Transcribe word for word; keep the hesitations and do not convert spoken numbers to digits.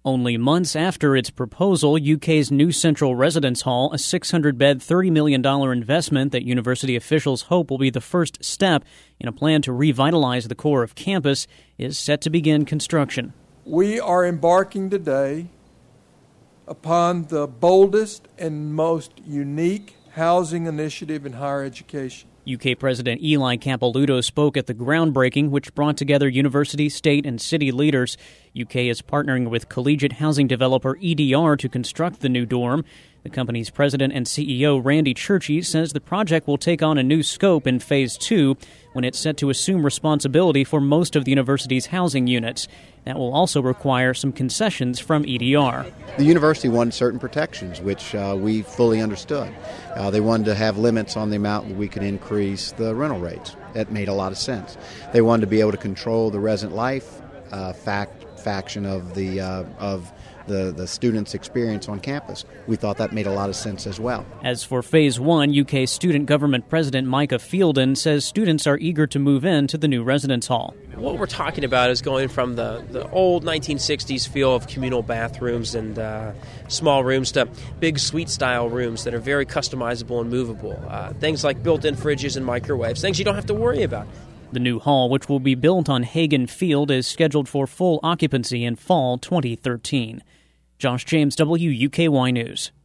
Only months after its proposal, U K's new Central Residence Hall, a six hundred bed, thirty million dollars investment that university officials hope will be the first step in a plan to revitalize the core of campus, is set to begin construction. We are embarking today upon the boldest and most unique housing initiative in higher education. U K President Eli Capilouto spoke at the groundbreaking, which brought together university, state, and city leaders. U K is partnering with collegiate housing developer E D R to construct the new dorm. The company's president and C E O, Randy Churchy, says the project will take on a new scope in Phase two when it's set to assume responsibility for most of the university's housing units. That will also require some concessions from E D R. The university wanted certain protections, which uh, we fully understood. Uh, they wanted to have limits on the amount that we could increase the rental rates. That made a lot of sense. They wanted to be able to control the resident life uh, fact, faction of the uh, of the, the students' experience on campus. We thought that made a lot of sense as well. As for Phase one, U K Student Government President Micah Fielden says students are eager to move into the new residence hall. What we're talking about is going from the, the old nineteen sixties feel of communal bathrooms and uh, small rooms to big suite-style rooms that are very customizable and movable. Uh, things like built-in fridges and microwaves, things you don't have to worry about. The new hall, which will be built on Hagen Field, is scheduled for full occupancy in fall twenty thirteen. Josh James, W U K Y News.